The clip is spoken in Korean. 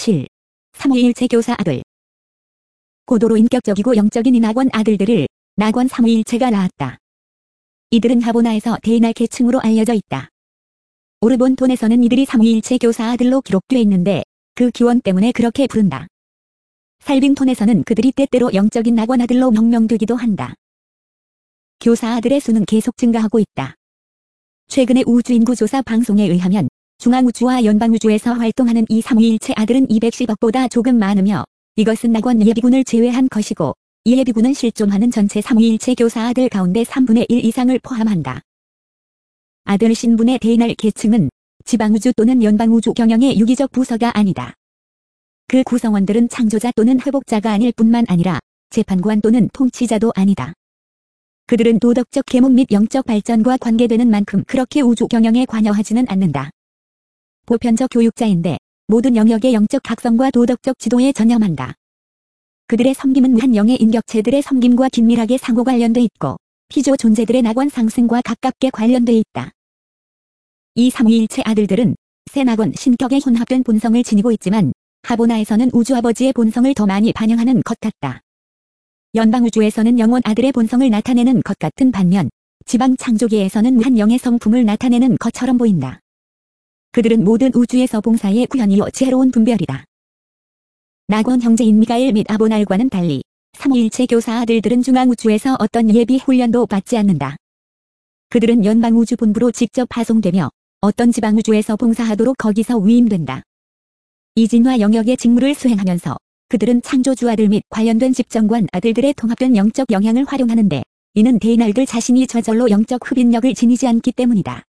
7. 삼위일체 교사 아들. 고도로 인격적이고 영적인 이 낙원 아들들을 낙원 삼위일체가 낳았다. 이들은 하보나에서 대인할 계층으로 알려져 있다. 오르본톤에서는 이들이 삼위일체 교사 아들로 기록되어 있는데 그 기원 때문에 그렇게 부른다. 살빙톤에서는 그들이 때때로 영적인 낙원 아들로 명명되기도 한다. 교사 아들의 수는 계속 증가하고 있다. 최근의 우주인구 조사 방송에 의하면 중앙우주와 연방우주에서 활동하는 이 삼위일체 아들은 210억보다 조금 많으며 이것은 낙원 예비군을 제외한 것이고 이 예비군은 실존하는 전체 삼위일체 교사 아들 가운데 3분의 1 이상을 포함한다. 아들 신분에 대인할 계층은 지방우주 또는 연방우주 경영의 유기적 부서가 아니다. 그 구성원들은 창조자 또는 회복자가 아닐 뿐만 아니라 재판관 또는 통치자도 아니다. 그들은 도덕적 계몽 및 영적 발전과 관계되는 만큼 그렇게 우주 경영에 관여하지는 않는다. 보편적 교육자인데 모든 영역의 영적 각성과 도덕적 지도에 전념한다. 그들의 섬김은 무한 영의 인격체들의 섬김과 긴밀하게 상호 관련돼 있고 피조 존재들의 낙원 상승과 가깝게 관련돼 있다. 이 삼위일체 아들들은 새 낙원 신격의 혼합된 본성을 지니고 있지만 하보나에서는 우주아버지의 본성을 더 많이 반영하는 것 같다. 연방우주에서는 영원 아들의 본성을 나타내는 것 같은 반면 지방 창조계에서는 무한 영의 성품을 나타내는 것처럼 보인다. 그들은 모든 우주에서 봉사의 구현이요 지혜로운 분별이다. 낙원 형제인 미가엘 및 아보날과는 달리 삼위일체 교사 아들들은 중앙우주에서 어떤 예비 훈련도 받지 않는다. 그들은 연방우주본부로 직접 파송되며 어떤 지방우주에서 봉사하도록 거기서 위임된다. 이진화 영역의 직무를 수행하면서 그들은 창조주 아들 및 관련된 집정관 아들들의 통합된 영적 영향을 활용하는데 이는 대인알들 자신이 저절로 영적 흡인력을 지니지 않기 때문이다.